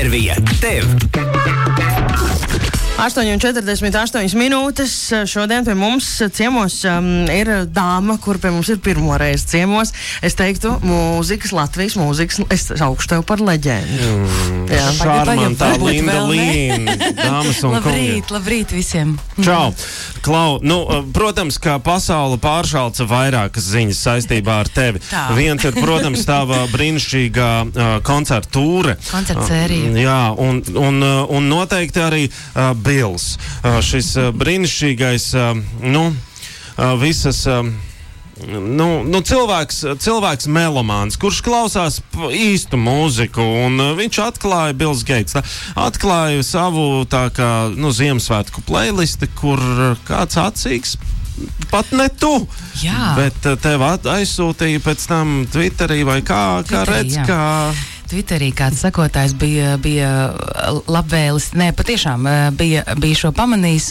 Intervija tev. 8:48 minūtes. Šodien pie mums ciemos ir dāma, kur pie mums ir pirmo reizi ciemos. Es teiktu, Latvijas mūzikas, es augšu tev par leģendu. Šarmantā Linda Līna, dāmas un kungi. Labrīt visiem. Čau. Klau, protams, ka pasaule pāršalca vairākas ziņas saistībā ar tevi. Tā. Viens ir, protams, tava brīnišķīgā koncerta tūre. Koncerta sērija. Jā, un noteikti arī Bills. Šis brīnišķīgais, visas... cilvēks melomāns, kurš klausās īstu mūziku, un viņš atklāja Bills Gates, atklāja savu tā kā, Ziemassvētku playlisti, kur kāds atsīgs, pat ne tu, Jā. Bet tev aizsūtīja pēc tam Twitterī vai kā redz, jā. kā... Twitterī kāds sakotājs bija labvēlis, patiešām bija šo pamanījis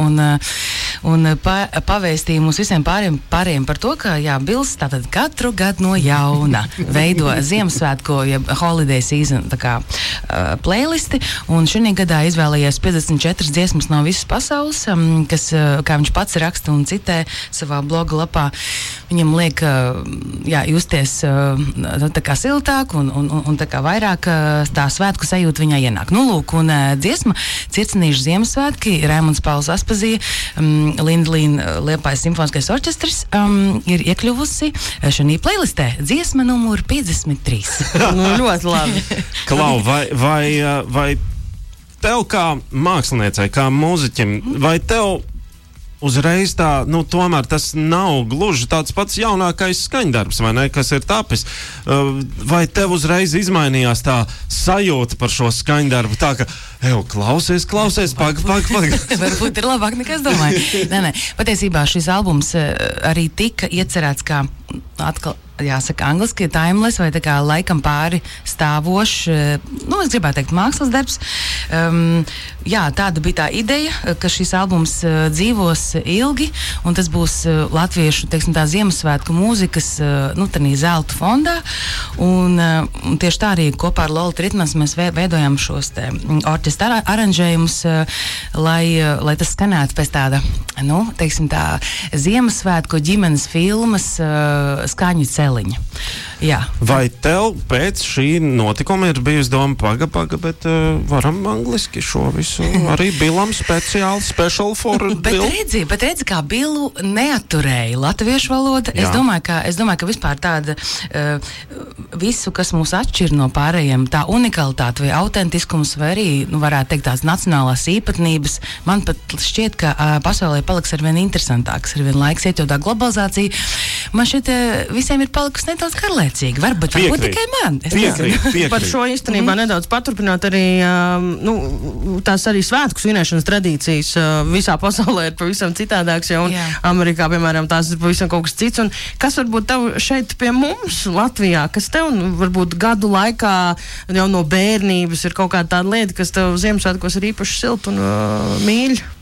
un pavēstīja mums visiem pāriem par to, ka Bills tātad katru gadu no jauna veido Ziemassvētku, holiday season, tā kā playlisti, un šī gadā izvēlējies 54 dziesmas no visas pasaules, kas, kā viņš pats raksta un citē savā bloga lapā, viņam liek, justies tā kā siltāk un tā kā vairāk tā svētku sajūta viņai ienāk. Lūk, un dziesma Circenīšu Ziemassvētki, Raimunds Pauls Aspazija, Linda Līna Liepājas simfoniskais orķestris ir iekļuvusi šajā playlistē. Dziesma numur 53. Ļoti labi. Klau, vai tev kā māksliniecei, kā mūziķim, vai tev uzreiz tā, tomēr tas nav gluži tāds pats jaunākais skaņdarbs, vai ne, kas ir tapis. Vai tev uzreiz izmainījās tā sajūta par šo skaņdarbu, tā ka, klausies, pag. Varbūt ir labāk nekā es domāju. Nē, patiesībā šis albums arī tika iecerēts kā atkal, jāsaka angliski, timeless vai tā kā laikam pāri stāvošs, es gribētu teikt mākslas darbs. Tāda bija tā ideja, ka šis albums dzīvos ilgi, un tas būs latviešu, teiksim tā, Ziemassvētku mūzikas, tādā zelta fondā, un tieši tā arī kopā ar Lolita Ritmans mēs veidojam šos te orķestra aranžējumus, lai tas skanētu pēc tāda, teiksim tā, Ziemassvētku ģimenes filmas skaņu celiņa. Jā. Vai tev pēc šī notikuma ir bijusi doma, paga, bet varam angliski šo visu arī Billam speciāli, special for Bill? Bet redzi, kā Billu neatturēja latviešu valoda. Es domāju, ka vispār tāda visu, kas mūs atšķir no pārējiem, tā unikalitāte vai autentiskums, vai arī, varētu teikt, tās nacionālās īpatnības, man pat šķiet, ka pasaulē paliks arvien interesantāks, arvien laiks iet jau tā globalizācija. Man šeit visiem ir palikusi nedaudz garlaicīgi. Varbūt tikai man. Piekrīt. Par šo īstenībā nedaudz paturpināt arī, tās arī svētku svinēšanas tradīcijas visā pasaulē ir pavisam citādāks, un Amerikā, piemēram, tās ir pavisam kaut kas cits. Un kas varbūt tev šeit pie mums, Latvijā, kas tev varbūt gadu laikā jau no bērnības ir kaut kāda tāda lieta, kas tev Ziemassvētkos ir īpaši silta un mīļa?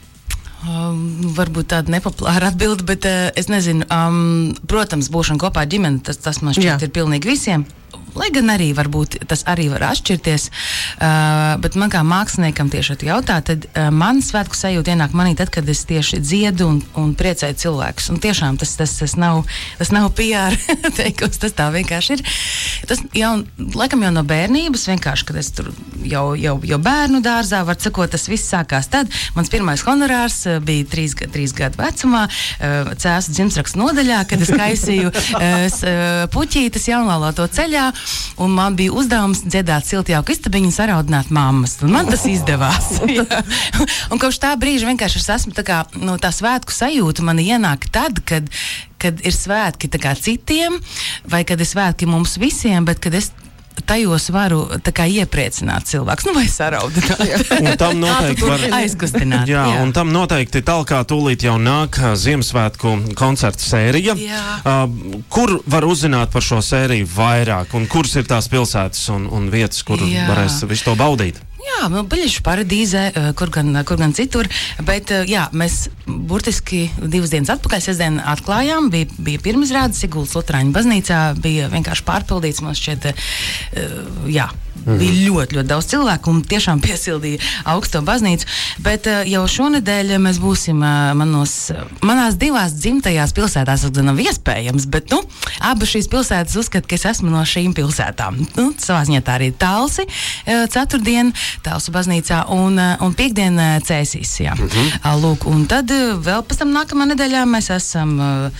Varbūt tāda nepopulāra atbilde, bet es nezinu, protams, būšana kopā ar ģimeni, tas man šķiet ir pilnīgi visiem. Lai gan arī varbūt tas arī var atšķirties, bet man kā māksliniekam tieši jautā, tad man svētku sajūta ienāk manī tad, kad es tieši dziedu un priecēju cilvēkus. Un tiešām tas nav PR teikums, tas tā vienkārši ir. Tas laikam jau no bērnības, vienkārši, kad es tur jau bērnu dārzā, var sakot, tas viss sākās tad. Mans pirmais honorārs bija 3 gadu vecumā, Cēsu dzimtsrakstu nodaļā, kad es kaisīju puķītes jaunlaulāto ceļā, un man bija uzdevums dziedāt siltjauku istabiņu un saraudināt mammas. Un man tas izdevās. Un kopš tā brīža vienkārši es esmu tā kā, tā svētku sajūta man ienāk tad, kad ir svētki tā kā citiem, vai kad ir svētki mums visiem, bet kad es tajos varu tā kā iepriecināt cilvēks, vai saraudināt. Un tam noteikti var aizkustināt. Jā, un tam noteikti tālāk tūlīt jau nāk Ziemassvētku koncerta sērija. Kur var uzzināt par šo sēriju vairāk, un kuras ir tās pilsētas un vietas, kur varēs visu to baudīt? Jā, Biļešu paradīzē, kur gan citur, bet jā, mēs burtiski 2 dienas atpakaļ, sestdien atklājām, bija pirmizrāde Siguldas Luterāņu baznīcā, bija vienkārši pārpildīts, mums šķiet, jā. Bija ļoti daudz cilvēku un tiešām piesildīja augsto baznīcu, bet jau šonedēļ mēs būsim manās 2 dzimtajās pilsētās, tas nav iespējams, bet, abas šīs pilsētas uzskata, ka es esmu no šīm pilsētām. Savā ziņā tā arī Talsi, ceturtdien Talsu baznīcā un piekdien Cēsīs, jā. Lūk, un tad vēl pēc tam nākamā nedēļā mēs esam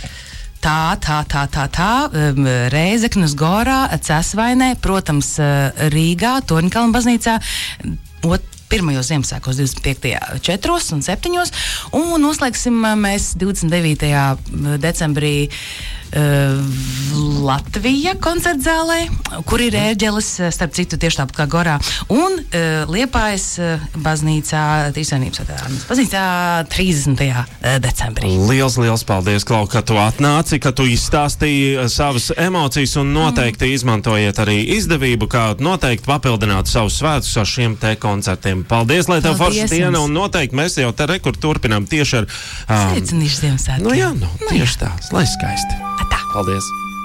Reizeknas Gorā, Cēsvainē, protams, Rīgā, Torņkalna baznīcā, pirmajos Ziemassvētkos 25. 4 un 7. Un noslēgsim mēs 29. decembrī Latvija koncertzālē, kur ir ērģeles, starp citu tieši tāpat kā Gorā, un Liepājas baznīcā, Trīsvienības baznīcā 30. decembrī. Liels paldies, Klau, ka tu atnāci, ka tu izstāstīji savas emocijas un noteikti izmantojiet arī izdevību, kā noteikti papildināt savus svētkus ar šiem te koncertiem. Paldies, lai tev forša diena, un noteikti mēs jau te rekur turpinām tieši ar... Sveicinīšu Ziemassvētkiem. Jā, tieši tā, lai skaisti. Tā. Paldies.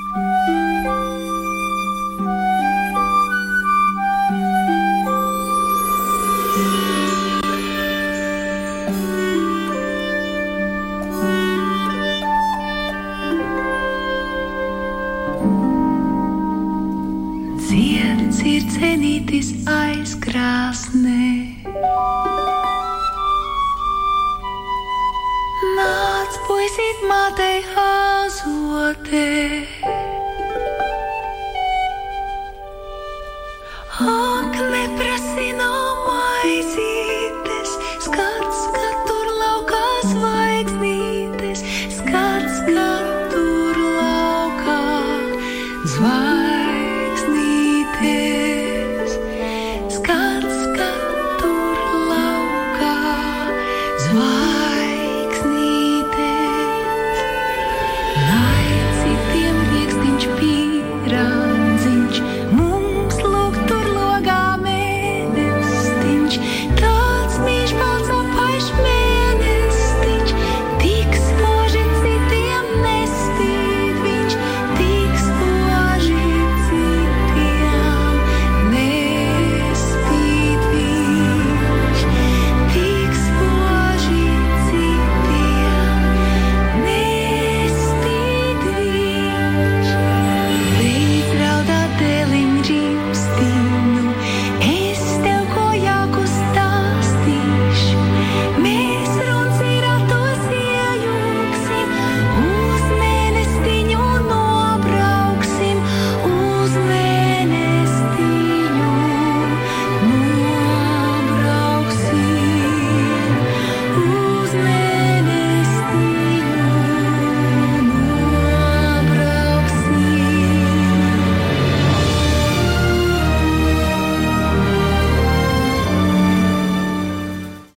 Dzied circenītis aizkrāsnē, nāc puisīt mātei azotē, ak neprasi no maizi